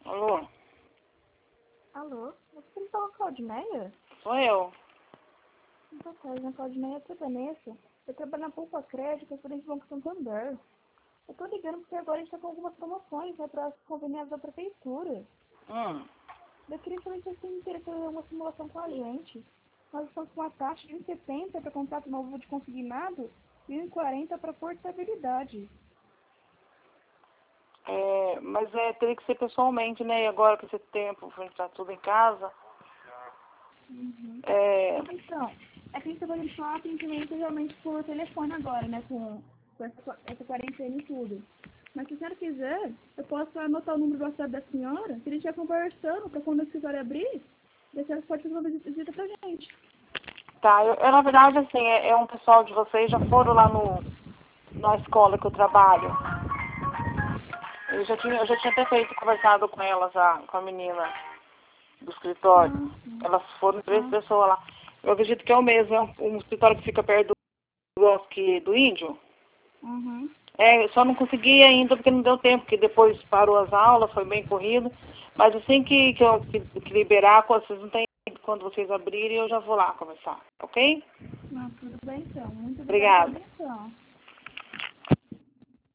Alô? Alô? Você não fala Claudineia? Sou eu. Então, a Claudineia é a Vanessa. Eu trabalho na Poupa Crédito, eu sou de Banco Santander. Eu tô ligando porque agora a gente tá com algumas promoções, né, para conveniadas da prefeitura. Hum. Eu queria saber se você tem interesse em fazer uma simulação com a gente. Nós estamos com uma taxa de 1,70 para contrato novo de consignado e 1,40 para portabilidade. Mas teria que ser pessoalmente, né? E agora com esse tempo, a gente tá tudo em casa. Uhum. É, Então, é que a gente está fazendo só atendimento realmente por telefone agora, né? Com essa quarentena e tudo. Mas se a senhora quiser, eu posso anotar o número do WhatsApp da senhora, que a gente já conversando, para quando o escritório abrir, a senhora pode fazer uma visita pra gente. tá, na verdade, assim, um pessoal de vocês já foram lá na escola que eu trabalho. Eu já tinha até conversado com elas, com a menina do escritório. Sim. Elas foram 3 Ah, pessoas lá. Eu acredito que é o mesmo, é um escritório que fica perto do bosque do Índio. uhum. Eu só não consegui ainda porque não deu tempo, porque depois parou as aulas, foi bem corrido. Mas assim que liberar, quando vocês não têm, quando vocês abrirem, eu já vou lá conversar, ok? Não, tudo bem então. Muito obrigada pela Obrigada. atenção.